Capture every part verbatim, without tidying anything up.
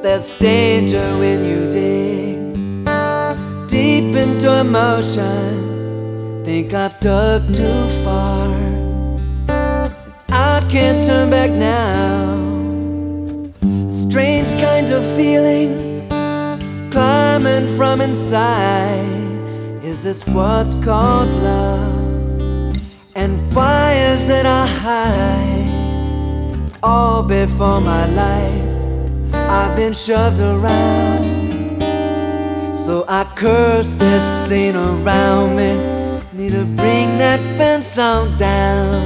there's danger when you dig deep into emotion. Think I've dug too far, I can't turn back now. Strange kind of feeling climbing from inside. Is this what's called love? And why is it I hide? All before my life I've been shoved around, so I curse this scene around me. Need to bring that fence on down.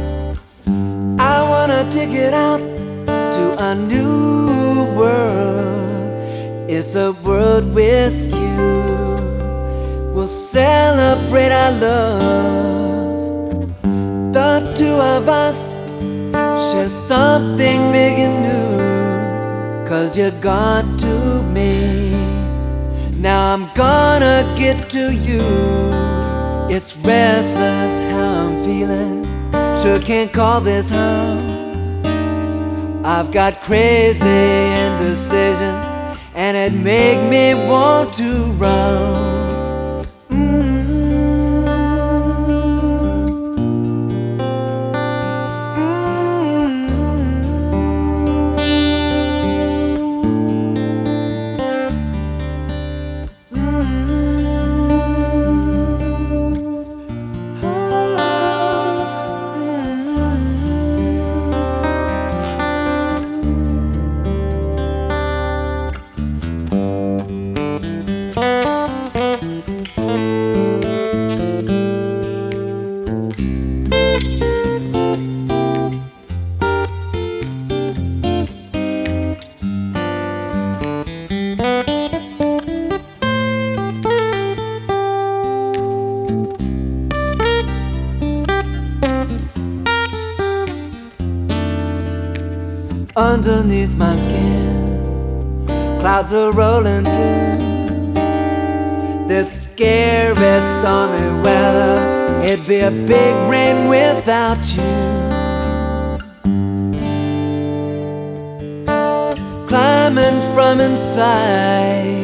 I want a ticket out to a new world. It's a world with you. We'll celebrate our love. The two of us share something big and new. 'Cause you're God to me. Now I'm gonna get to you. It's restless how I'm feeling. Sure can't call this home. I've got crazy indecision, and it make me want to run. Underneath my skin, clouds are rolling through. This scary stormy weather, it'd be a big rain without you. Climbing from inside,